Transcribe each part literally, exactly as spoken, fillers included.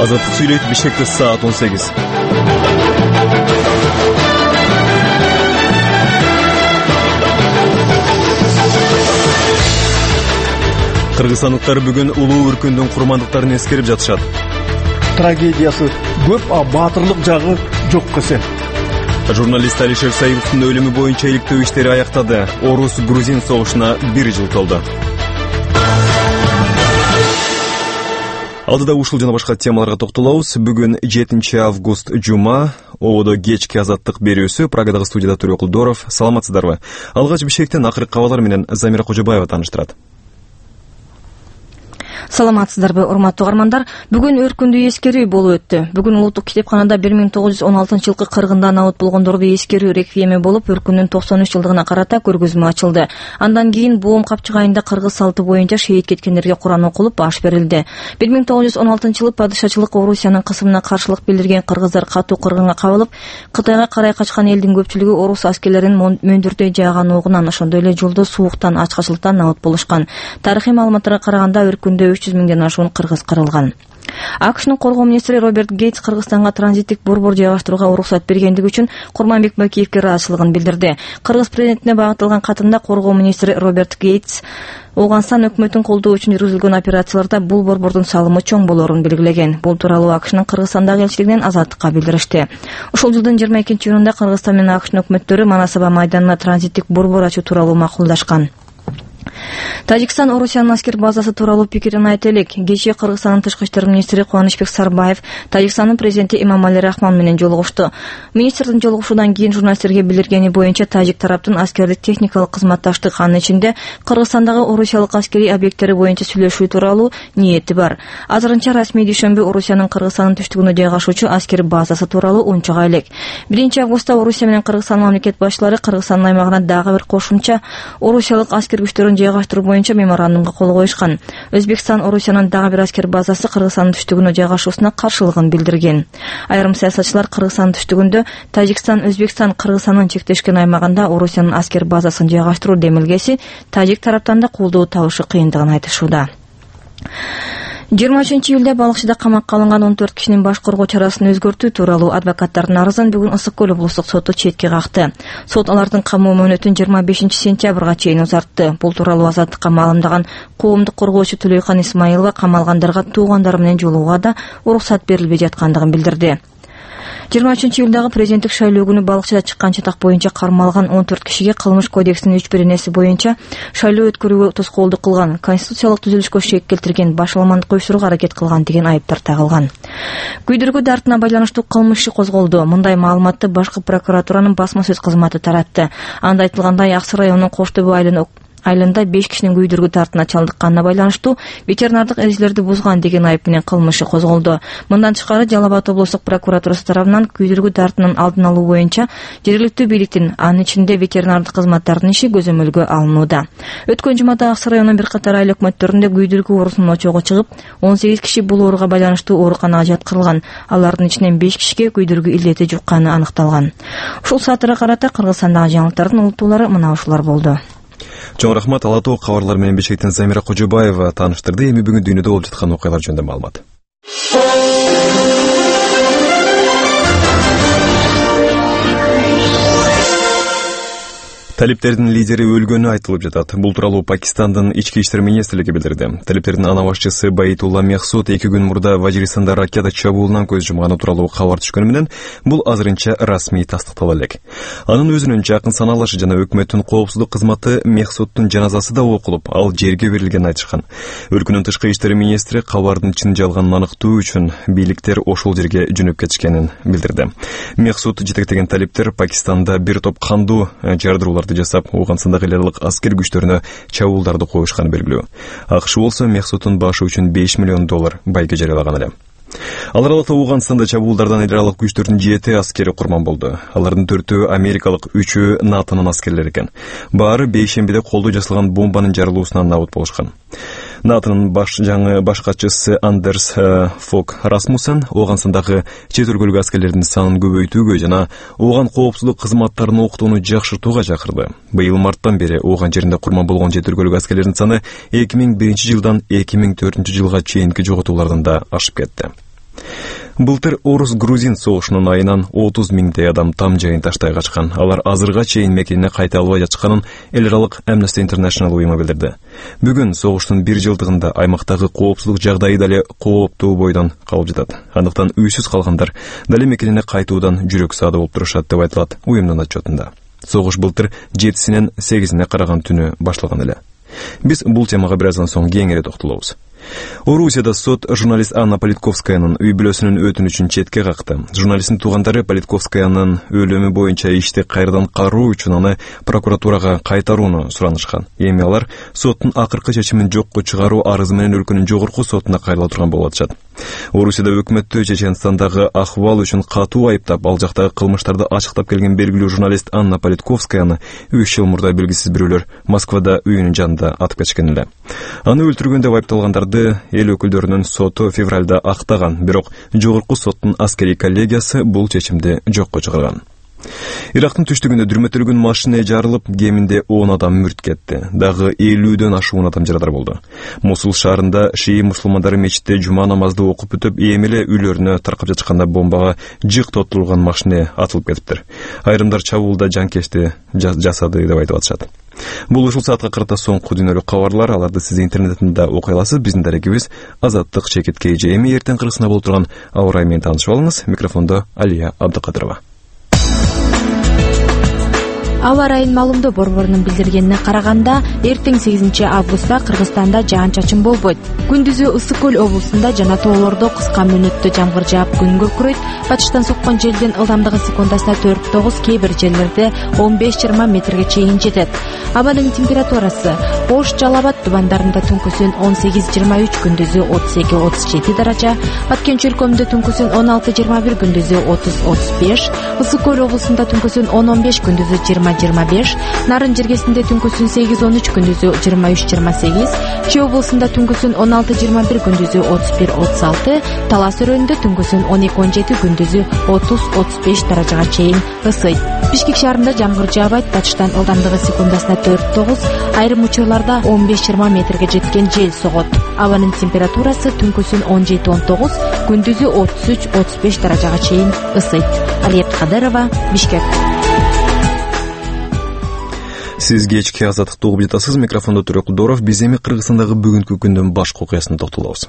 Азаттык сүйлөйт, Бишкекте саат он сегиз. Кыргызстандыктар бүгүн улуу өркүндүн курмандыктарын эскерип жатышат. Трагедиясы көп, а баатырлык жагы жок экен. Журналист Алишер Саибовдун өлүмү боюнча иликтөө иштери аяктады. Орус-Грузин согушуна бир жыл толду. Алдыда ушул жана башка темаларга токтолобуз. Бүгүн жетинчи август жума. Ободо кечки азаттык берүүсү. Прагадагы студияда Төрө Кулдоров. Саламатсыздарбы? Алгач Бишкектен акыркы кабарлар менен Замира Кожобаева тааныштырат. Саламатсыздарбы, урматтуу угармандар. Бүгүн өркүндүү эскерүү болуп өттү. Бүгүн улуттук китепканада бир миң тогуз жүз он алтынчы жылкы кыргында набыт болгондорду эскерүү реквиеми болуп, өркүндүн токсон үч жылдыгына карата көргөзмө ачылды. Андан кийин Боом капчыгайында кыргыз салты боюнча шейит кеткендерге Куран окулуп, баш берилди. бир миң тогуз жүз он алтынчы жылы падышачылык Орусиянын кысымына каршылык билдирген кыргыздар катуу кыргынга кабылып, Кытайга карай качкан элдин көпчүлүгү орус аскерлеринин мөндүрдөй жааган огунан, ошондой эле жолдо сууктан, ачкачылыктан набыт болушкан. Тарыхый маалыматтарга караганда өркүндө үч жүз миңден ашуун кыргыз кырылган. АКШнын коргоо министри Роберт Гейтс Кыргызстанга транзиттик борбор жайгаштырууга уруксат бергендиги үчүн Курманбек Бакиевге ыраазычылыгын билдирди. Кыргыз президентине багытталган катында коргоо министри Роберт Гейтс Ооганстан өкмөтүн колдоо үчүн жүргүзүлгөн операцияларда бул борбордун салымы чоң болоорун белгилеген. Бул тууралуу АКШнын Кыргызстандагы элчилигинен Азаттыкка билдиришти. Ушул жылдын жыйырма экинчи июнунда Кыргызстан менен АКШнын өкмөттөрү Манасаба майданына транзиттик борбор ачуу тууралуу макулдашкан. Тажикстан Орусиянын аскер базасы тууралуу пикирин айта элек. Кечээ Кыргызстандын тышкы иштер министри Кубанычбек Сарбаев Тажикстандын президенти Эмомали Рахмон менен жолугушту. Министрдин жолугушуудан кийин журналисттерге билдиргени боюнча тажик тараптын аскердик техникалык кызматташтык, анын ичинде Кыргызстандагы орусиялык аскери объекттери боюнча сүйлөшүү тууралуу ниети бар. Азырынча расмий дүйшөмбү Орусиянын Кыргызстандын түштүгүнө жайгашуучу аскер базасы тууралуу унчуга элек. биринчи августта Орусия менен Кыргызстан мамлекет башчылары Кыргызстандын аймагына дагы бир кошумча орусиялык аскер күчтөрүн жайгаштыруу боюнча меморандумга кол коюшкан. Өзбекстан Орусиянын дагы бир аскер базасы Кыргызстандын түштүгүнө жайгашуусуна каршылыгын билдирген. Айрым саясатчылар Кыргызстандын түштүгүндө Тажикстан, Өзбекстан, Кыргызстандын чектешкен аймагында Орусиянын аскер базасын жайгаштыруу демилгеси тажик тараптан да колдоо табышы кыйындыгын айтышууда. жыйырма үчүнчү июлда Балыкчыда камакка алынган он төрт кишинин баш коргоо чарасын өзгөртүү тууралуу адвокаттардын арызын бүгүн Ысык көл облустук соту четке какты. Сот алардын камоо мөөнөтүн жыйырма бешинчи сентябрга чейин узартты. Бул тууралуу Азаттыкка маалымдаган коомдук коргоочу Түлөйкан Исмаилова камалгандарга туугандары менен жолугууга да уруксат берилбей жаткандыгын билдирди. жыйырма үчүнчү июлдагы президенттик шайлоо күнү Балыкчыда чыккан чатак боюнча кармалган он төрт кишиге кылмыш кодексинин үч беренеси боюнча шайлоо өткөрүүгө тоскоолдук кылган, конституциялык түзүлүшкө шек келтирген, башаламандык койсурууга аракет кылган деген айыптар тагылган. Күйдүргү дартына байланыштуу кылмыш иши козголду. Мындай маалыматты башкы прокуратуранын басма сөз кызматы таратты. Анда айтылгандай, Аксы районунун Коштөбө айылынын айылында беш кишинин күйдүргү дартына чалдыкканына байланыштуу ветеринардык эрежелерди бузган деген айып менен кылмыш иши козголду. Мындан тышкары Жалал Абад облустук прокуратурасы тарабынан күйдүргү дартынын алдын алуу боюнча жергиликтүү бийликтин, анын ичинде ветеринардык кызматтардын иши көзөмөлгө алынууда. Өткөн жумада Аксы районунун бир катар айыл өкмөттөрүндө күйдүргү оорусунун очогу чыгып, он сегиз киши бул ооруга байланыштуу ооруканага жаткырылган. Алардын ичинен беш кишиге күйдүргү илдети жукканы аныкталган. Ушул саатырга карата Кыргызстандагы жаңылыктардын улуттуулары мына ушулар болду. Чоң рахмат. Ала тоо кабарлар менен Бишкектен Замира Кожобаева тааныштырды. Эми бүгүн дүйнөдө болуп жаткан окуялар жөнүндө маалымат. Талиптердин лидери өлгөнү айтылып жатат. Бул тууралуу Пакистандын ички иштер министрлиги билдирди. Талиптердин ана башчысы Баитулла Мехсуд эки күн мурда Важиристанда ракета чабуулунан көз жумганы тууралуу кабар түшкөнү менен бул азырынча расмий тастыктала элек. Анын өзүнүн жакын саналашы жана өкмөттүн коопсуздук кызматы Мехсуддун жаназасы да окулуп, ал жерге берилгенин айтышкан. Өлкөнүн тышкы иштер министри кабардын чын жалганын аныктоо үчүн бийликтер ошол жерге жөнөп кетишкенин билдирди. Мехсуд жетектеген талиптер Пакистанда бир топ кандуу жардырууларды жасап, Ооганстандагы элелык аскер күчтөрүнө чабуулдарды коюшканы белгилүү. АКШ болсо Мехсуддун башы үчүн беш миллион доллар байга жарыялаган эле. Ал аралыкта Ооганстанда чабуулдардан эл аралык күчтөрдүн жети аскери курман болду. Алардын төртөө америкалык, үчөө НАТОнун аскерлери экен. Баары бейшембиде колдо жасалган бомбанын жарылуусунан набыт болушкан. НАТОнун баш жаңы баш катчысы Андерс Фок Расмуссен Ооганстандагы чет өлкөлүк аскерлердин санын көбөйтүүгө жана ооган коопсуздук кызматтарын окутууну жакшыртууга чакырды. Быйыл марттан бери ооган жеринде курман болгон чет өлкөлүк аскерлердин саны эки миң биринчи жылдан эки миң төртүнчү жылга чейинки жоготуулардан да ашып кетти. Былтыр орус-грузин согушунун айынан отуз миңдей адам там жайын таштай качкан. Алар азырга чейин мекенине кайта албай жатканын эл аралык Amnesty International уюму билдирди. Бүгүн согуштун бир жылдыгында аймактагы коопсуздук жагдайы дале кооптуу бойдон калып жатат. Андыктан үйсүз калгандар дале мекенине кайтуудан жүрөк саады болуп турушат деп айтылат уюмдун отчетунда. Согуш былтыр жетисинен сегизине караган түнү башталган эле. Биз бул темага бир аздан соң кеңири токтолобуз. Орусияда сот журналист Анна Политковскаянын үй бүлөсүнүн өтүнүчүн четке какты. Журналисттин туугандары Политковскаянын өлүмү боюнча ишти кайрадан кароо үчүн аны прокуратурага кайтарууну суранышкан. Эми алар соттун акыркы чечимин жокко чыгаруу арызы менен өлкөнүн жогорку сотуна кайрыла турган болуп атышат. Орусияда өкмөттү Чеченстандагы акыбал үчүн катуу айыптап, ал жактагы кылмыштарды ачыктап келген белгилүү журналист Анна Политковскаяны үч жыл мурда белгисиз бирөөлөр Москвада үйүнүн жанында атып кетишкен эле. Аны өлтүргөн деп айыпталгандарды эл өкүлдөрүнүн соту февралда актаган, бирок жогорку соттун аскерий коллегиясы бул чечимди жокко чыгарган. Ирактын түштүгүндө дүрмөтөлгөн машина жарылып, кеминде он адам мүрт кетти. Дагы элүүдөн ашуун адам жарадар болду. Мосул шаарында шии мусулмандары мечитте жума намазды окуп бүтүп, эми эле үйлөрүнө таркап жатканда бомбага жык тотулган машина атылып кетиптир. Айрымдар чабуулда жанкечти жасады деп айтып атышат. Бул ушул саатка карата соңку дүйнөлүк кабарлар, аларды сиз интернеттен да окуй аласыз. Биздин дарегибиз Азаттык Чекит Кейжи. Эми эртең кыргызында болуп турган аба ырайы менен таанышып алыңыз. Микрофондо Алия Абдыкадырова. Аба ырайынын маалымдоо борборунун билдиргенине караганда, эртең сегизинчи августта Кыргызстанда жаан-чачын болбойт. Күндүзү Ысык көл облусунда жана тоолордо кыска мөөнөттө жамгыр жаап, күн көкүрөйт. Батыштан соккон желдин ылдамдыгы секундасына төрт тогуз, кээ бир жерлерде он беш жыйырма метрге чейин жетет. Абанын температурасы: Ош, Жалал Абад тубандарында түнкүсүн он сегиз жыйырма үч, күндүзү отуз эки отуз жети даража, Баткен чөлкөмүндө түнкүсүн он алты жыйырма бир, күндүзү отуз отуз беш, Ысык көл облусунда түнкүсүн он он беш, күндүзү жыйырма жыйырма беш, Нарын жергесинде түнкүсүн сегиз он үч, күндүзү жыйырма үч жыйырма сегиз, Чүй облусунда түнкүсүн он алты жыйырма бир, күндүзү отуз бир отуз алты, Талас өрөөнүндө түнкүсүн он эки он жети, күндүзү отуз отуз беш даражага чейин ысыйт. Бишкек шаарында жамгыр жаабайт, батыштан ылдамдыгы секундасына төрт тогуз, айрым учурларда он беш жыйырма метрге жеткен жел согот. Абанын температурасы түнкүсүн он жети он тогуз, күндүзү отуз үч отуз беш даражага чейин ысыйт. Алия Абдыкадырова, Бишкек. Сиз кечки Азаттыкты угуп жатасыз. Микрофондо Төрөк Кудоров. Биз эми Кыргызстандагы бүгүнкү күндүн башкы окуясына токтолобуз.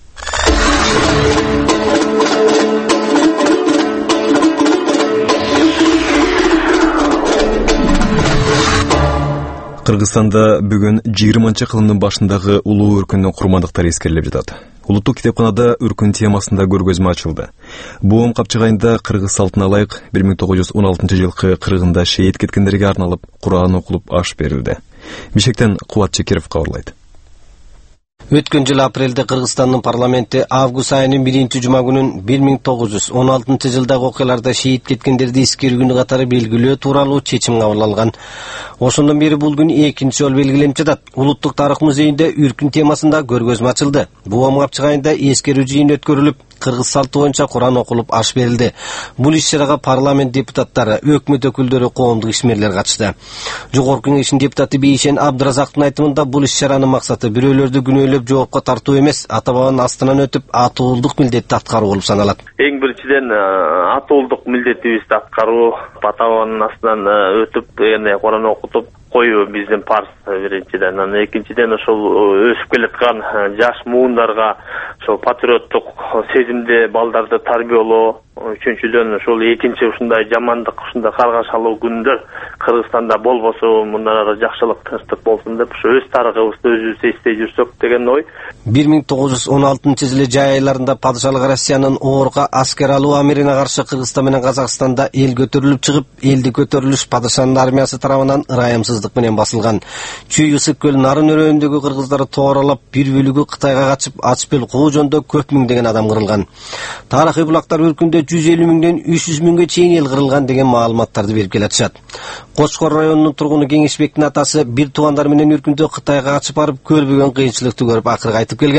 Кыргызстанда бүгүн жыйырманчы кылымдын башындагы улуу өркүндүн курмандыктары эскерилип жатат. Улуттук китепканада өркүн темасында көргөзмө ачылды. Боом капчыгайында кыргыз салтына ылайык бир миң тогуз жүз он алтынчы жылкы кыргында шейит кеткендерге арналып Кур'ан окулуп аш берилди. Бишкектен Кубат Чекиров кабарлайт. Өткөн жыл апрелде Кыргызстандын парламенти август айынын биринчи жума күнүн бир миң тогуз жүз он алтынчы жылдагы окуяларда шейит кеткендерди эскерүү күнү катары белгилөө тууралуу чечим кабыл алган. Ошондон бери бул күн экинчи жолу белгиленип жатат. Улуттук тарых музейинде үркүн темасында көргөзмө ачылды. Боом капчыгайында эскерүү жыйын өткөрүлүп, кыргыз салты боюнча Кур'ан окулуп аш берилди. Бул иш-чарага парламент депутаттары, өкмөт өкүлдөрү, коомдук ишмерлер катышты. Жогорку кеңештин депутаты Бейшен Абдыразактын айтымында бул иш-чаранын максаты бирөөлөрдү күнөөлөп жоопко тартуу эмес, ата бабанын астынан өтүп атуулдук милдетти аткаруу болуп саналат. Эң биринчиден атуулдук милдетибизди аткаруу, ата бабанын астынан өтүп, эне Кур'ан окутуп коюу биздин парз биринчиден. Анан экинчиден ошол өсүп келаткан жаш муундарга ошол патриоттук сезимде балдарды тарбиялоо, үчүнчүдөн ошол экинчи ушундай жамандык, ушундай каргашалуу күндөр Кыргызстанда болбосо, мындан ары жакшылык, тынчтык болсун деп, ошо өз тарыхыбызды өзүбүз эстей жүрсөк деген ой. бир миң тогуз жүз он алтынчы жылы жай айларында падышалык Россиянын Оорга аскер алуу амирине каршы Кыргызстан менен Казакстанда эл көтөрүлүп чыгып, элди көтөрүлүш падышанын армиясы тарабынан ырайымсыздык менен басылган. Чүй Ысык көл Нарын өрөөнүндөгү кыргыздарды тооралап, бир бөлүгү Кытайга качып, Ачпел Куужондо көп миңдеген адам кырылган. Тарыхый булактар өркүндө жүз элүү миңден үч жүз миңге чейин эл кырылган деген маалыматтарды берип келатышат. Кочкор районунун тургуну Кеңешбектин атасы бир туугандар менен өркүндө Кытайга качып барып, көрбөгөн кыйынчылыкты көрүп акыры кайтып келген.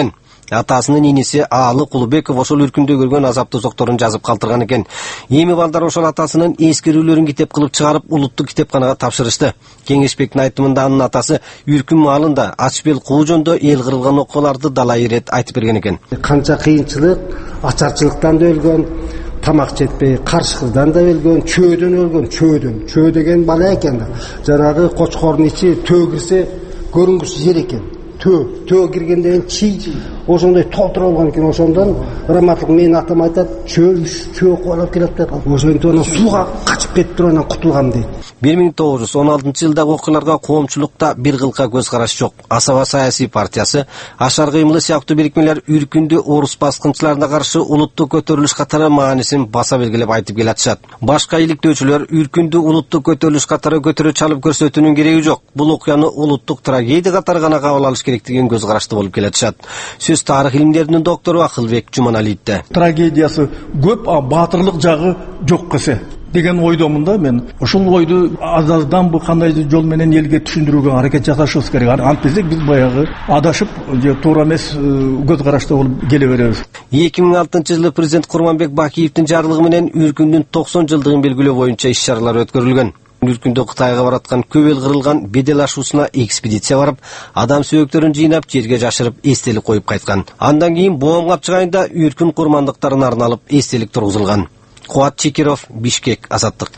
Атасынын иниси Аалы Кулубеков ошол үркүндө көргөн азаптуу зокторун жазып калтырган экен. Эми балдар ошол атасынын эскерүүлөрүн китеп кылып чыгарып улуттук китепканага тапшырышты. Кеңешбектин айтымында анын атасы үркүн маалында Ачбел Куужондо эл кырылган окуяларды далай ирет айтып берген экен. Канча кыйынчылык, ачарчылыктан да өлгөн, тамак жетпей, каршыгыздан да өлгөн, чөөдөн өлгөн, чөөдөн. Чөө деген бала экен. Жанагы кочкордун ичи төө кирсе көрүнгүсүз жер экен. Төө, төө киргенден чий ошондой толтура болгон экен. Ошондон раматлык менин атам айтат, чөө чөө койлап келет деп. Ошондон сууга качып кетип туруп анан кутулгам дейт. бир миң тогуз жүз он алтынчы жылдагы окуяларга коомчулукта бир кылка көз караш жок. Асаба саясий партиясы, Ашар кыймылы сыяктуу бирикмелер үркүндө орус баскынчыларына каршы улуттук көтөрүлүш катары маанисин баса белгилеп айтып келатышат. Башка иликтөөчүлөр үркүндү улуттук көтөрүлүш катары көтөрө чалып көрсөтүүнүн кереги жок. Бул окуяны улуттук трагедия катары гана кабыл алыш керектигин көз карашты болуп келатышат. Сөз тарых илимдеринин доктору Акылбек Жуманалиевде. Трагедиясы көп, а батырлык жагы жок кесе деген ойдомун да мен. Ошол ойду азаздан бу кандай жол менен элге түшүндүрүүгө аракет жасашыбыз керек. Антпесек биз баягы адашып, же туура эмес көз карашта болуп келе беребиз. эки миң алтынчы жылы президент Курманбек Бакиевдин жарлыгы менен үркүндүн токсон жылдыгын белгилөө боюнча иш-чаралар өткөрүлгөн. Үркүндө Кытайга бараткан көп эл кырылган бедел ашуусуна экспедиция барып, адам сөөктөрүн жыйнап, жерге жашырып, эстелик коюп кайткан. Андан кийин Боом капчыгайында үркүн курмандыктарына арналып эстелик тургузулган. Куат Чекиров, Бишкек, Азаттык.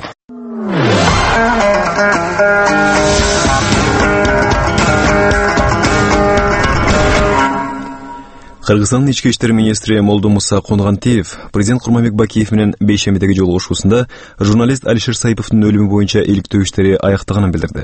Кыргызстандын ички иштер министри Молдомуса Конгантиев президент Курманбек Бакиев менен Бейшембидеги жолугушуусунда журналист Алишер Саиповдун өлүмү боюнча иликтөө иштери аяктаганын билдирди.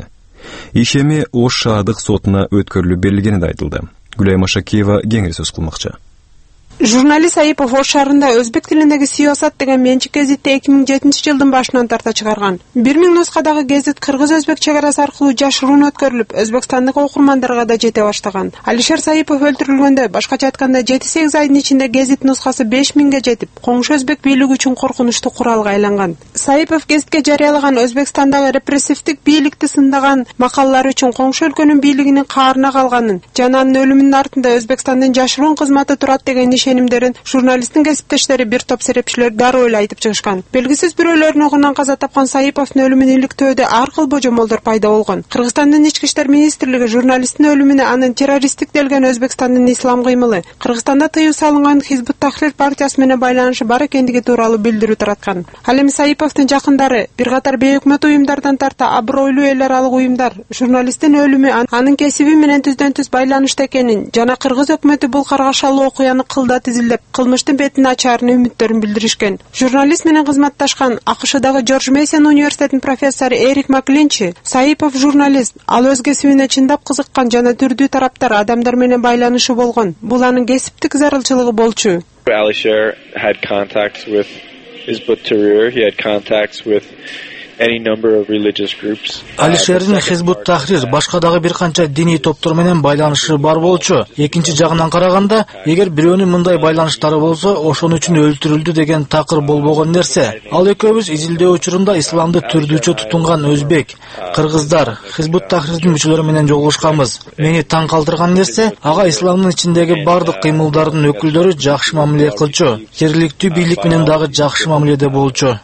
Иш эми Ош шаардык сотуна өткөрүлүп берилгени да айтылды. Гүлай Машакиева кеңири сөз кылмакчы. Журналист Саипов Ош шаарында өзбек тилиндеги Сиосат деген менчик гезитти эки миң жетинчи жылдын башынан тарта чыгарган. бир миң нускадагы гезит кыргыз-өзбек чек арасы аркылуу жашыруун өткөрүлүп, өзбекстандык окурмандарга да жете баштаган. Алишер Саипов өлтүрүлгөндө, башкача айтканда жети сегиз айдын ичинде гезит нускасы беш миңге жетип, коңшу өзбек бийлиги үчүн коркунучтуу куралга айланган. Саипов гезитке жарыялаган Өзбекстандагы репрессивдик бийликти сындаган макалалары үчүн коңшу өлкөнүн бийлигинин каарына калганын жана анын өлүмүнүн артында Өзбекстандын жашыруун кызматы турат деген ишенимдерин журналисттин кесиптештери бир топ серепчилер дароо эле айтып чыгышкан. Белгисиз бирөөлөрдүн огунан каза тапкан Саиповдун өлүмүн иликтөөдө ар кыл божомолдор пайда болгон. Кыргызстандын ички иштер министрлиги журналисттин өлүмүнө анын террористтик делген Өзбекстандын ислам кыймылы, Кыргызстанда тыюу салынган Хизбут Тахрир партиясы менен байланышы бар экендиги тууралуу билдирүү тараткан. Ал эми Саиповдун жакындары, бир катар бейөкмөт уюмдардан тарта абройлуу эл аралык уюмдар журналисттин өлүмү анын кесиби менен түздөн түз байланышта экенин жана Кыргыз өкмөтү бул каргашалуу окуяны кылда тизилдеп, кылмыштын бетин ачаарын үмүттөрүн билдиришкен. Журналист менен кызматташкан АКШдагы Джордж Мейсон университетинин профессору Эрик Маклинчи, Саипов журналист, ал өз кесибине чындап кызыккан жана түрдүү тараптар адамдар менен байланышы болгон. Бул анын кесиптик зарылчылыгы болчу. Alisher had contacts with Hizbut Tahrir, he had contacts with any number of religious groups. Алишердин Хизбут Тахрир башка дагы бир канча диний топтор менен байланышы бар болчу. Экинчи жагынан караганда, эгер бирөөнүн мындай байланыштары болсо, ошон үчүн өлтүрүлдү деген такыр болбогон нерсе. Ал экөөбүз изилдөө учурунда исламды түрдүүчө тутунган өзбек, кыргыздар, Хизбут Тахрирдин мүчөлөрү менен жолугушканбыз. Мени таң калтырган нерсе, ага исламдын ичиндеги бардык кыймылдардын өкүлдөрү жакшы мамиле кылчу. Жергиликтүү бийлик менен дагы жакшы мамиледе болчу.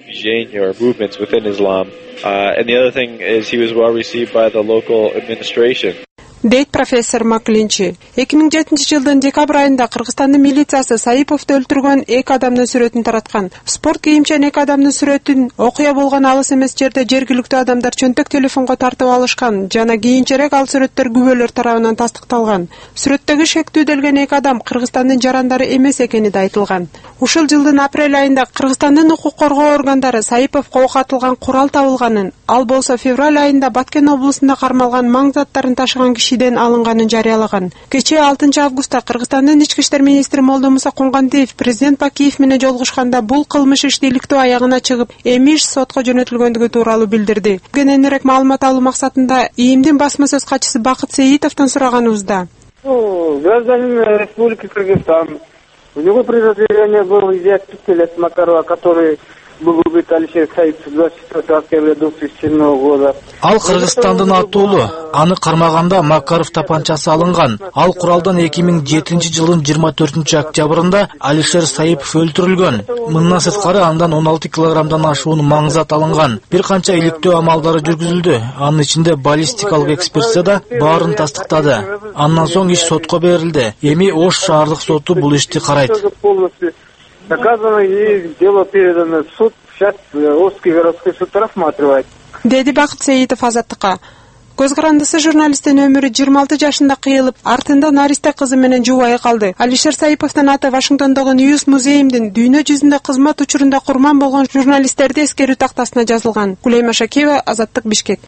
Or movements within Islam. Uh, and the other thing is he was well received by the local administration. Дейт профессор Маклинчи. эки миң жетинчи жылдын декабрь айында Кыргызстандын милициясы Саиповду өлтүргөн эки адамдын сүрөтүн тараткан. Спорт кийимчен эки адамдын сүрөтүн окуя болгон алыс эмес жерде жергиликтүү адамдар чөнтөк телефонго тартып алышкан жана кийинчерээк ал сүрөттөр күбөлөр тарабынан тастыкталган. Сүрөттөгү шектүүделген эки адам Кыргызстандын жарандары эмес экени да айтылган. Ушул жылдын апрель айында Кыргызстандын укук коргоо органдары Саиповго ок атылган курал табылганын, ал болсо февраль айында Баткен облусунда кармалган маң заттарын ташыган кишиден алынганын жарыялаган. Кечээ алтынчы августта Кыргызстандын ички иштер министри Молдомуса Конгантиев президент Бакиев менен жолугушканда бул кылмыш ишти иликтөө аягына чыгып, эми иш сотко жөнөтүлгөндүгү тууралуу билдирди. Кененирээк маалымат алуу максатында ИИМдин басма сөз катчысы Бакыт Сеитовдон сураганыбызда. Гражданин Республики Кыргызстан, у него при разделении был изъят пистолет Макарова, который будет Алишер Саипов, двадцать четвёртого октября две тысячи седьмого года. Ал Кыргызстандын аттуулу. Аны кармаганда Макаров тапанчасы алынган. Ал куралдан эки миң жетинчи жылдын жыйырма төртүнчү октябрында Алишер Саипов өлтүрүлгөн. Мындан сырткары андан он алты килограммдан ашуун маңзат алынган. Бир канча иликтөө амалдары жүргүзүлдү. Анын ичинде баллистикалык экспертиза да баарын тастыктады. Андан соң иш сотко берилди. Эми Ош шаардык соту бул ишти карайт. Доказано и дело передано в суд. Сейчас Ошский городской суд рассматривает. Деди Бакыт Сеитов Азаттыкка. Көз карандысы журналисттин өмүрү жыйырма алты жашында кыйылып, артында наристе кызы менен жубайы калды. Алишер Саиповдун аты Вашингтондогу Ньюс музейимдин дүйнө жүзүндө кызмат учурунда курман болгон журналисттерди эскерүү тактасына жазылган. Кулейма Шакиева, Азаттык, Бишкек.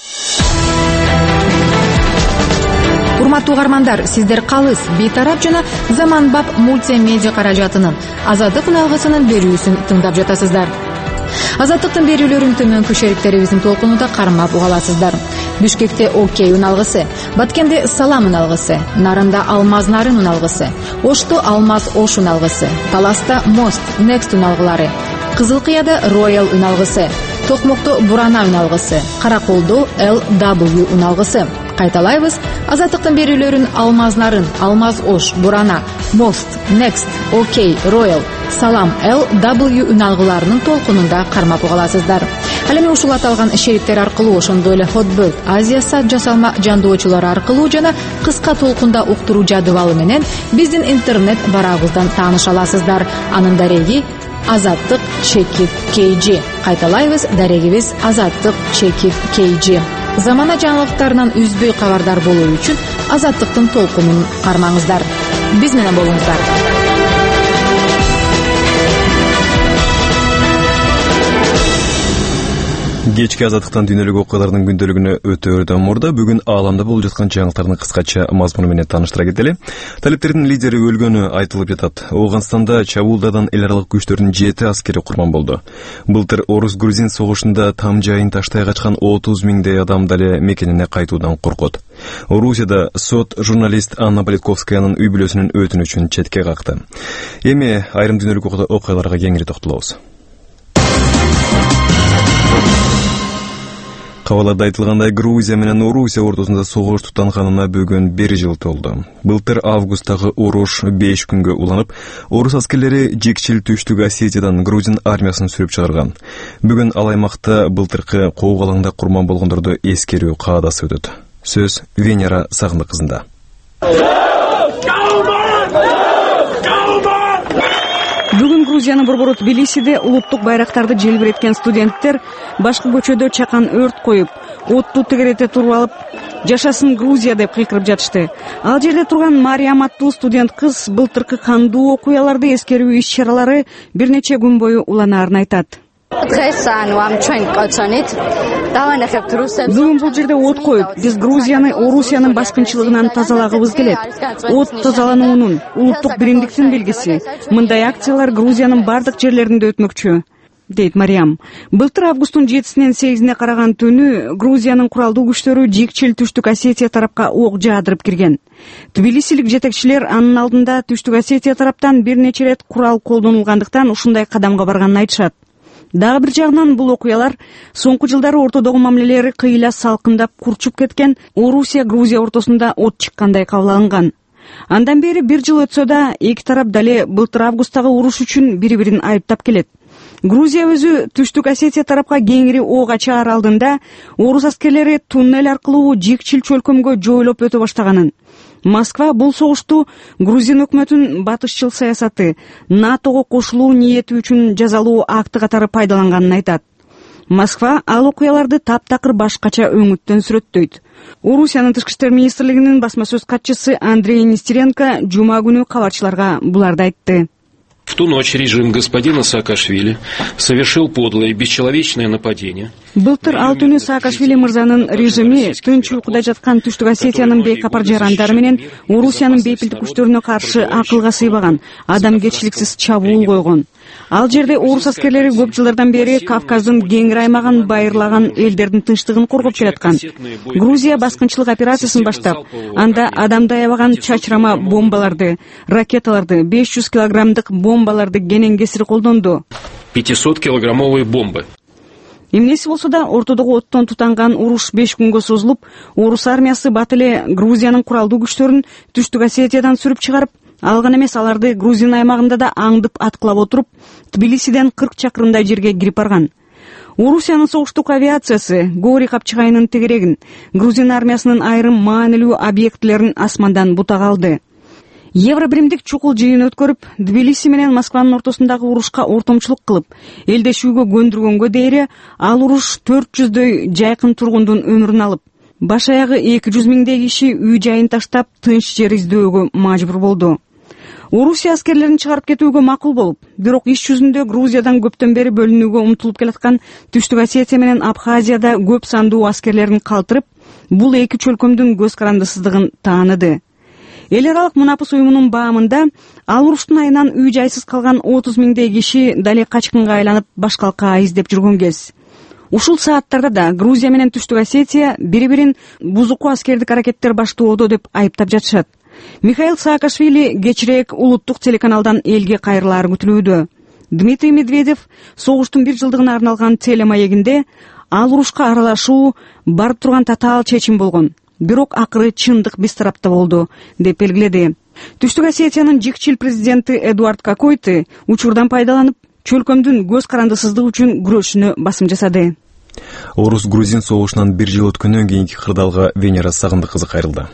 Урматтуу угармандар, сиздер калыс бейтарап жана заманбап мультимедиа каражатынын Азаттык үналгысынын берүүсүн тыңдап жатасыздар. Азаттыктын берүүлөрүн төмөнкү шериктерибиздин толкунунда кармап уга аласыздар. Бишкекте Окей үналгысы, Баткенде Салам үналгысы, Нарында Алмаз Нарын үналгысы, Ошто Алмаз Ош үналгысы, Таласта Мост Next үналгылары, Кызылкыяда Royal үналгысы, Токмокто Бурана үналгысы, Караколдо Эл дабл ю үналгысы. Кайталайбыз, Азаттыктын берүүлөрүн Алмаз Нарын, Алмаз Ош, Бурана, Мост, Next, Окей, Royal, Салам, Эл дабл ю үналгыларынын толкунунда кармап угаласыздар. Ал эми ушул аталган шериктер аркылуу, ошондой эле Hotbird Азия сат жасалма жандоочулары аркылуу жана кыска толкунда уктуруу жадыбалы менен биздин интернет барагыбыздан тааныша аласыздар. Анын дареги Азаттык чекит кей джи. Кайталайбыз, дарегибиз Азаттык чекит кей джи. Замана жаңылыктарынан үзбөй кабардар болуу үчүн Азаттыктын толкунун кармаңыздар. Биз менен болуңуздар. Кечки Азаттыктан дүйнөлүк окуялардын күндөлүгүнө өтө өрдөн мурда бүгүн ааламда болуп жаткан жаңылыктардын кыскача мазмуну менен тааныштыра кетели. Талиптердин лидери өлгөнү айтылып жатат. Ооганстанда чабуулдардан эл аралык күчтөрдүн жети аскери курман болду. Былтыр орус-грузин согушунда там жайын таштай качкан отуз миңдей адам дале мекенине кайтуудан коркот. Орусияда сот журналист Анна Политковскаянын үй бүлөсүнүн өтүнүчүн четке какты. Эми айрым дүйнөлүк окуяларга кеңири токтолобуз. Кабарларда айтылгандай, Грузия менен Орусия ортосунда согуш тутанганына бүгүн бир жыл толду. Былтыр августтагы уруш беш күнгө уланып, орус аскерлери жекчил Түштүк Осетиядан Грузин армиясын сүрүп чыгарган. Бүгүн ал аймакта былтыркы куугалаңда курман болгондорду эскерүү каадасы өтөт. Сөз Венера Сагындык кызында. Бүгүн Грузиянын борбору Тбилисиде улуттук байрактарды желбиреткен студенттер башкы көчөдө чакан өрт коюп, отту тегерете туруп алып, жашасын Грузия деп кыйкырып жатышты. Ал жерде турган Мариям аттуу студент кыз былтыркы кандуу окуяларды эскерүү иш-чаралары бир нече күн бою уланаарын айтат. Бүгүн бул жерде от коюп, биз Грузияны Орусиянын баскынчылыгынан тазалагыбыз келет. От тазалануунун, улуттук биримдиктин белгиси. Мындай акциялар Грузиянын бардык жерлеринде өтмөкчү, дейт Мариям. Былтыр августтун жетисинен сегизине караган түнү Грузиянын куралдуу күчтөрү жекчил Түштүк Осетия тарапка ок жаадырып кирген. Тбилисилик жетекчилер анын алдында Түштүк Осетия тараптан бир нече рет курал колдонулгандыктан ушундай кадамга барганын айтышат. Дагы бир жагынан бул окуялар соңку жылдары ортодогу мамилелери кыйла салкындап курчуп кеткен Орусия Грузия ортосунда от чыккандай кабыл алынган. Андан бери бир жыл өтсө да эки тарап дале былтыр августтагы уруш үчүн бири-бирин айыптап келет. Грузия өзү Түштүк Осетия тарапка кеңири ок ачаар алдында орус аскерлери туннель аркылуу жекчил чөлкөмгө жойлоп өтө баштаганын. Москва бул согушту Грузин өкмөтүнүн батышчыл саясаты, НАТОго кошулуу ниети үчүн жазалуу акты катары пайдаланганын айтат. Москва ал окуяларды таптакыр башкача өңүттөн сүрөттөйт. Орусиянын тышкы иштер министрлигинин басма сөз катчысы Андрей Нестеренко жума күнү кабарчыларга буларды айтты. В ту ночь режим господина Саакашвили совершил подлое и бесчеловечное нападение. Былтыр ал түнү Саакашвили мырзанын режими тынч уйкуда жаткан Түштүк Осетиянын бейкапар жарандары менен Орусиянын бейпилдик күчтөрүнө каршы акылга сыйбаган, адамгерчиликсиз чабуул койгон. Ал жерде орус аскерлери көп жылдардан бери Кавказдын кеңири аймагын байырлаган элдердин тынчтыгын коргоп келаткан. Грузия баскынчылык операциясын баштап, анда адамды аябаган чачырама бомбаларды, ракеталарды, беш жүз килограммдык бомбаларды кенен кесири колдонду. пятисоткилограммовые бомбы. Эмнеси болсо да ортодогу оттон тутанган уруш беш күнгө созулуп, орус армиясы бат эле Грузиянын куралдуу күчтөрүн Түштүк Осетиядан сүрүп чыгарып, алган эмес аларды Грузин аймагында да аңдып аткылап отуруп, Тбилисиден кырк чакырымдай жерге кирип барган. Орусиянын согуштук авиациясы Гори капчыгайынын тегерегин, Грузин армиясынын айрым маанилүү объектилерин асмандан бутага алды. Евробиримдик чукул жыйын өткөрүп, Тбилиси менен Москванын ортосундагы урушка ортомчулук кылып, элдешүүгө көндүргөнгө дейре ал уруш төрт жүздөй жайкын тургундун өмүрүн алып, баш аягы эки жүз миңдей киши үй жайын таштап тынч жер издөөгө мажбур болду. Орусия аскерлерин чыгарып кетүүгө макул болуп, бирок иш жүзүндө Грузиядан көптөн бери бөлүнүүгө умтулуп келаткан Түштүк Осетия менен Абхазияда көп сандуу аскерлерин калтырып, бул эки чөлкөмдүн көз карандысыздыгын тааныды. Эл аралык мунапыс уюмунун баамында ал уруштун айынан үй жайсыз калган отуз миңдей киши дале качкынга айланып башкалка издеп жүргөн кез. Ушул сааттарда да Грузия менен Түштүк Осетия бири-бирин бузуку аскердик аракеттер баштоодо деп айыптап жатышат. Михаил Саакашвили кечирээк улуттук телеканалдан элге кайрылаары күтүлүүдө. Дмитрий Медведев согуштун бир жылдыгына арналган телемаегинде ал урушка аралашуу барып турган татаал чечим болгон. Бирок акыры чындык биз тарапта болду деп белгиледи. Түштүк Осетиянын жикчил президенти Эдуард Кокойты учурдан пайдаланып, чөлкөмдүн көз карандысыздыгы үчүн күрөшүүнө басым жасады. Орус-грузин согушунан бир жыл өткөндөн кийинки кырдаалга Венера Сагындык кызы кайрылды.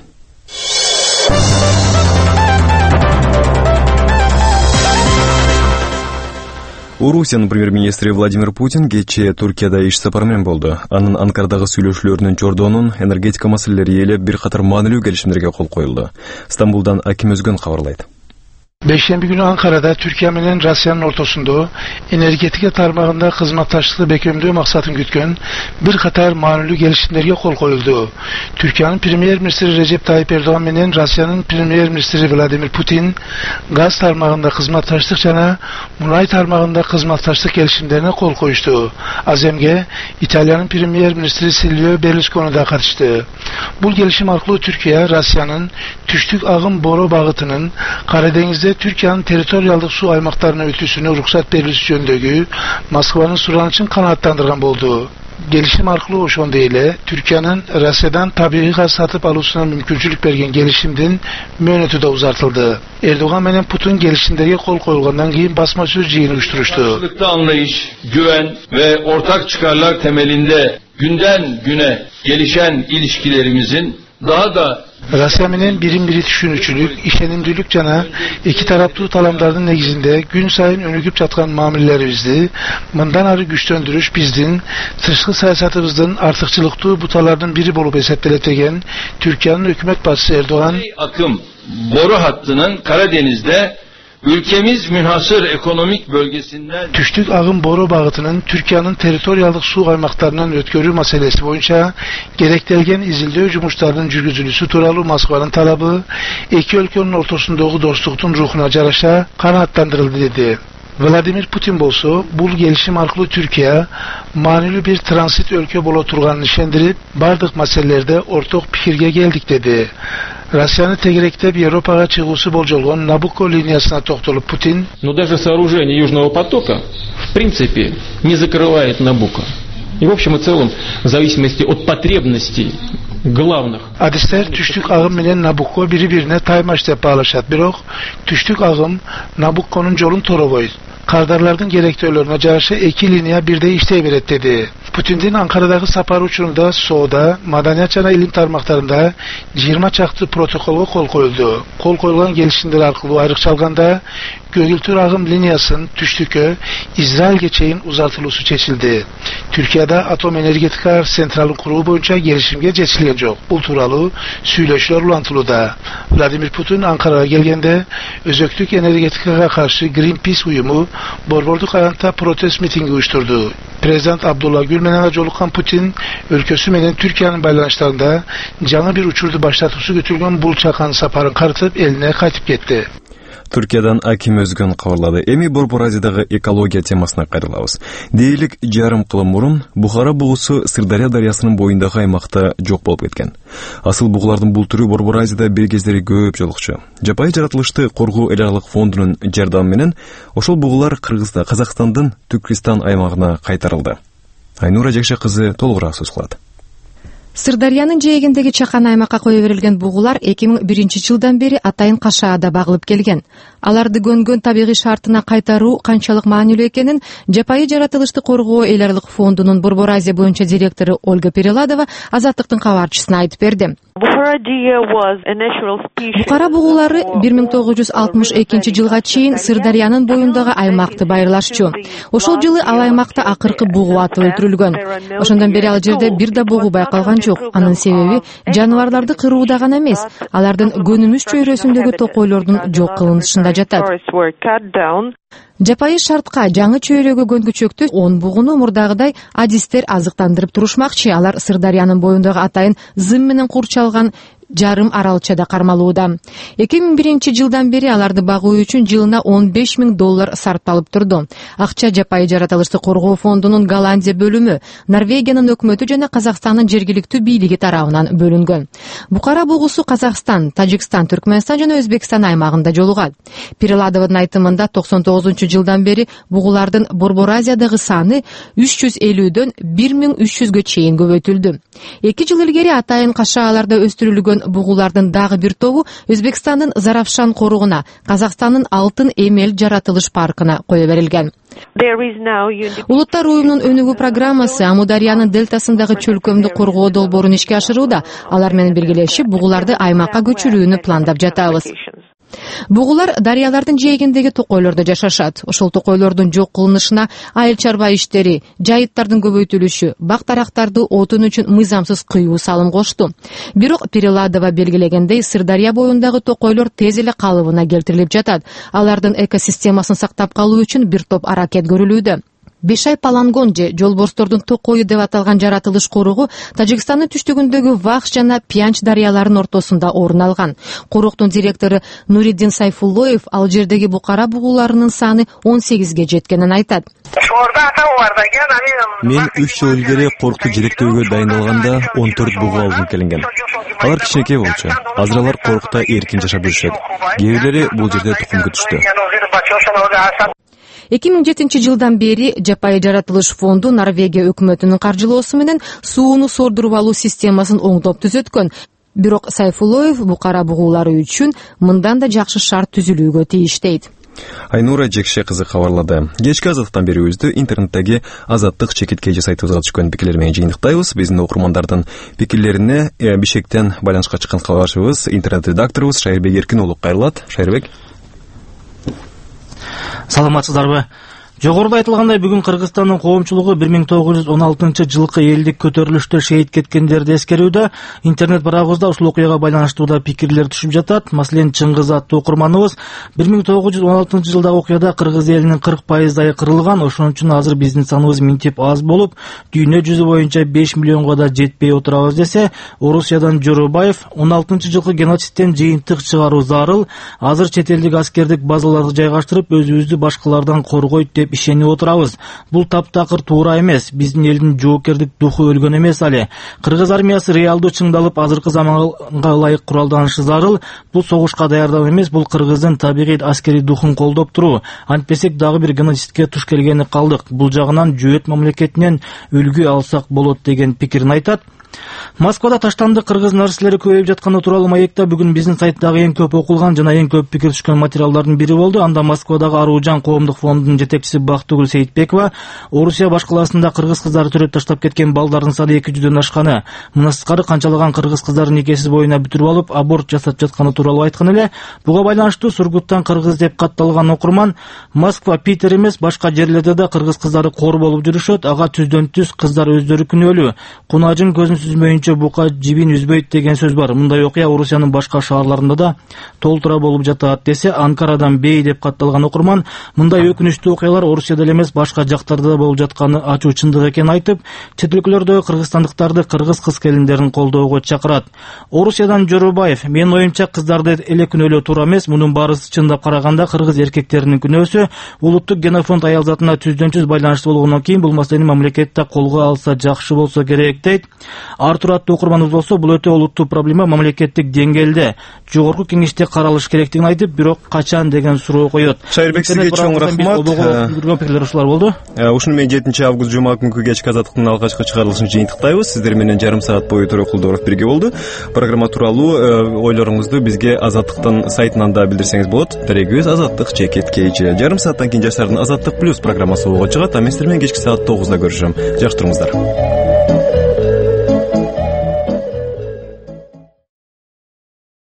Орусиянын премьер-министри Владимир Путин кечээ Туркияда иш сапары менен болду. Анын Анкарадагы сүйлөшүүлөрүнүн жордоонун энергетика маселелери эле бир катар маанилүү келишимдерге кол коюлду. Стамбулдан Аким Өзгөн кабарлайт. Бейшемби günü Ankara'da Türkiye менен Rusya'nın ortasında energetika tarmağında hizmetlaştığı beklemdüğü maksatın gütkön bir katar manülü gelişimlerge kol koyuldu. Türkiye'nin Premier Ministri Recep Tayyip Erdoğan menен Rusya'nın Premier Ministri Vladimir Putin gaz tarmağında hizmetlaştık jana mulay tarmağında hizmetlaştık gelişimlerine kol koyuştu. Azemge İtalya'nın Premier Ministri Silvio Berlusconi da katıştı. Bu gelişim arkalı Türkiye, Rusya'nın Tüştük Ağım boru bağıtının Karadeniz'de Türkiye'nin territorialdık su aymaklarına ötüsüne ruhsat verilmesi jönündögü Moskva'nın suranışın kanaattandırgan boldu. Gelişim arkalı oşonda ile Türkiye'nin Rusya'dan tabii gaz satıp alusuna mümkünçülük bergen gelişimden müönötü de uzartıldı. Erdoğan menen Putin gelişimlerge kol koyulgandan keyin basma söz jıyını uyuşturuştu. Karşılıklı anlayış, güven ve ortak çıkarlar temelinde günden güne gelişen ilişkilerimizin daha da Rusya menен birim biri düşünücülük, işenimdülük jana iki taraplı talamlarının negizinde gün sayın önügüp жаткан mamillerimizdi, mından arı güçlendürüş bizdin, tırşkı siyasatımızdan artıkçılıklı butalarının biri bolup esettelettegen Türkiye'nin hükümet başçısı Erdoğan, akım boru hattının Karadeniz'de ülkemiz münhasır ekonomik bölgesinden Tüştük Ağım boru bağıtının Türkiye'nin territorialdık su aymaklarından ötkörü meselesi boyunca gerektelgen izildiği cumhurlarının жүрgüzülüsü turalı Moskva'nın talabı iki ülkenin ortasındaki dostluktun ruhuna jaraşa kanaattandırıldı dedi. Vladimir Putin bolsa bu gelişim arkalı Türkiye manilүү bir transit ülke bolo turganını şendirip bardık meselelerde ortak pikirge geldik dedi. Rusya'nın tegerektep Европаға чыгуусу болжолгон Набуко линиясына токтолуп Путин, но даже сооружение Южного потока в принципе не закрывает Набуко. И в общем и целом в зависимости от потребностей главных. Adisler Tüştük Ağım menен Nabucco biri-birine taymaş dep bağlaşat. Birok Tüştük Ağım Nabucco'nun jolun toroboy. Kardarlardın gerektöörlörüne jaraşa iki liniya birde iştey beret dedi. Putin'in Ankara'daki sapar uçurunda, Soğuda, madaniyat jana ilim tarmaklarında yirmi çaktı protokolga kol koyuldu. Kol koyulgan gelişimler arkalı ayrıkça alganda Gögültür Ağım liniyasının Tüştük'e İsrail geçeyin uzatılısı çeçildi. Türkiye'de atom energetika sentralın kurulu boyunca gelişimge geçilgen yok. Bu turalı süyleşiler ulantılıda. Vladimir Putin Ankara'ya gelgende özöktük energetikaya karşı Greenpeace uyumu Borborduk ayanta protest mitingi uyuşturdu. Prezident Abdullah Gül menen jolukkan Putin ülkesi menen Türkiye'nin baylanışlarında canı bir uçurdu başlatısı götürgen bul çakan saparın kartıp eline kaytıp gitti. Түркиядан Аким Өзгөн кабарлады. Эми Борбор Азиядагы экология темасына кайрылабыз. Дейлик жарым кыл мурун Бухара бугусу Сырдария дарыясынын боюндагы аймакта жок болуп кеткен. Асыл бугулардын бул түрү Борбор Азияда бир кездери көп жолукчу. Жапайы жаратылышты коргоо эл аралык фондунун жардамы менен ошол бугулар Кыргызстан, Казакстандын Түркистан аймагына кайтарылды. Айнура Жекше кызы толугураак сөз кылат. Сырдарьянын жээгиндеги чакан аймакка кое берилген бугулар эки миң биринчи жылдан бери атайын Кашаада багылып келген. Аларды көнгөн табигый шартына кайтаруу канчалык маанилүү экенин Жапайы жаратылышты коргоо эл аралык фондунун Борбор Азия боюнча директору Ольга Переладова Азаттыктын кабарчысына айтып берди. Букара бугулары бир миң тогуз жүз алтымыш экинчи жылга чейин Сырдарьянын боюндагы аймакты байырлашчу. Ошол жылы ал аймакта акыркы бугу атып өлтүрүлгөн. Ошондон бери ал жерде бир да бугу байкалган жок. Анын себеби жаныбарларды кырууда гана эмес, алардын көнүмүш чөйрөсүндөгү токойлордун жок кылынышында жатат. Жапайы шартка жаңы чөйрөгө көнгүчөктү он бугуну мурдагыдай адистер азыктандырып турушмакчы. Алар Сырдарьянын боюндагы атайын зым менен курчалган жарым аралчада кармалууда. эки миң биринчи жылдан бери аларды багуу үчүн жылына он беш миң доллар сарпталып турду. Акча Жапайы жаратылышты коргоо фондунун Голландия бөлүмү, Норвегиянын өкмөтү жана Казакстандын жергиликтүү бийлиги тарабынан бөлүнгөн. Букара бугусу Казакстан, Тажикстан, Түркмөнстан жана Өзбекстан аймагында жолугат. Переладовдун айтымында токсон тогузунчу жылдан бери бугулардын Борбор Азиядагы саны үч жүз элүүдөн бир миң үч жүзгө чейин көбөйтүлдү. эки жыл илгери атайын Кашааларда өстүрүлгөн бугулардын дагы бир тобу Өзбекстандын Заравшан коругуна, Казакстандын Алтын Эмел жаратылыш паркына кое берилген. Улуттар уюмунун өнүгүү программасы Амударьянын дельтасындагы чөлкөмдү коргоо долбоорун ишке ашырууда. Алар менен биргелешип бугуларды аймакка көчүрүүнү пландап жатабыз. Бугулар дарыялардын жээгиндеги токойлордо жашашат. Ошол токойлордун жок кылынышына айыл чарба иштери, жайыттардын көбөйтүлүшү, бак тарактарды отун үчүн мыйзамсыз кыюу салым кошту. Бирок Переладова белгилегендей, Сырдарья боюндагы токойлор тез эле калыбына келтирилип жатат. Алардын экосистемасын сактап калуу үчүн бир топ аракет көрүлүүдө. Бешай Палангон же жолборстордун токою деп аталган жаратылыш коругу Тажикстандын түштүгүндөгү Вахш жана Пьянч дарыяларынын ортосунда орун алган. Коруктун директору Нуриддин Сайфуллоев ал жердеги букара бугуларынын саны он сегизге жеткенин айтат. Мен үч жыл илгери корукту желектөөгө дайындалганда он төрт бугу алгым келинген. Алар кичинекей болчу. Азыр алар корукта эркин жашап жүрүшөт. Кээ бирлери бул жерде тукум күтүштү. эки миң жетинчи жылдан бери Жапайы жаратылыш фонду Норвегия өкмөтүнүн каржылоосу менен сууну сордуруп алуу системасын оңдоп түзөткөн. Бирок Сайфуллоев букара бугулары үчүн мындан да жакшы шарт түзүлүүгө тийиш дейт. Айнура Жекше кызы кабарлады. Кечки азаттыктан берүүбүздү интернеттеги Азаттык чекиткеji сайтыбызга түшкөн пикирлер менен жыйынтыктайбыз. Биздин окурмандардын пикирлерине Бишкектен байланышка чыккан кабарчыбыз, интернет редакторубуз Шайырбек Эркин уулу кайрылат. Шайырбек. Саламатсыздарбы? Жогоруда айтылгандай, бүгүн Кыргызстандын коомчулугу бир миң тогуз жүз он алтынчы жылкы элдик көтөрүлүштө шейит кеткендерди эскерүүдө. Интернет барагыбызда ушул окуяга байланыштуу да пикирлер түшүп жатат. Маселен, Чыңгыз аттуу окурманыбыз бир миң тогуз жүз он алтынчы жылдагы окуяда кыргыз элинин кырк пайыздай кырылган, ошон үчүн азыр биздин саныбыз минтип аз болуп, дүйнө жүзү боюнча беш миллионго да жетпей отурабыз десе, Орусиядан Жорубаев он алтынчы жылкы геноцидтен жыйынтык чыгаруу зарыл, азыр чет элдик аскердик базаларды жайгаштырып, өзүбүздү башкалардан коргойт деп ишенип отурабыз. Бул таптакыр туура эмес. Биздин элдин жоокердик духу өлгөн эмес але. Кыргыз армиясы реалдуу чыңдалып, азыркы заманга ылайык куралданышы зарыл. Бул согушка даярдык эмес, бул кыргыздын табигый аскери духун колдоп туруу. Антпесек дагы бир геноцидке туш келгени калдык. Бул жагынан жөөт мамлекетинен үлгү алсак болот деген пикирин айтат. Москвада таштандык кыргыз нерселери көбөйүп жатканы тууралуу маекта бүгүн биздин сайттагы эң көп окулган жана эң көп пикир түшкөн материалдардын бири болду. Анда Москвадагы Аружан коомдук фондунун жетекчиси Бактыгүл Сейитбекова Орусия башкаласында кыргыз кыздары төрөп таштап кеткен балдардын саны эки жүздөн ашканы, мына сырткары канчалаган кыргыз кыздарын никесиз боюна бүтүрүп алып аборт жасап жатканы тууралуу айткан эле. Буга байланыштуу Сургуттан кыргыз деп катталган окурман Москва, Питер эмес, башка жерлерде да кыргыз кыздары кор болуп жүрүшөт. Ага түздөн түз кыздар өздөрү күнөөлүү. Кунажын көзүн сүзмөйүнчө бука жибин үзбөйт деген сөз бар. Мындай окуя Орусиянын башка шаарларында да толтура болуп жатат десе, Анкарадан бей деп катталган окурман мындай өкүнүчтүү окуялар Орусияда эле эмес башка жактарда да болуп жатканы ачуу чындык экенин айтып, чет өлкөлөрдө кыргызстандыктарды кыргыз кыз келиндерин колдоого чакырат. Орусиядан Жорубаев: менин оюмча кыздарды эле күнөөлөө туура эмес, мунун баарысы чындап караганда кыргыз эркектеринин күнөөсү. Улуттук генофонд аял затына түздөн-түз байланыштуу болгондон кийин бул маселени мамлекетте колго алса жакшы болсо керек дейт. Артур аттуу окурманыбыз болсо, бул өтө олуттуу проблема, мамлекеттик деңгээлде жогорку кеңеште каралыш керектигин айтып, бирок качан деген суроо коет. Шайырбек, сизге чоң рахмат. Пикирлер ушулар болду. Ушуну менен жетинчи август жума күнкү кечки азаттыктын алгачкы чыгарылышын жыйынтыктайбыз. Сиздер менен жарым саат бою Төрө Кулдоров бирге болду. Программа тууралуу ойлоруңузду бизге Азаттыктын сайтынан да билдирсеңиз болот. Терегибиз азаттык чекит кейчи. Жарым сааттан кийин жаштардын Азаттык плюс программасы болго чыгат. А мен сиздер менен кечки саат тогузда көрүшөм. Жакшы туруңуздар.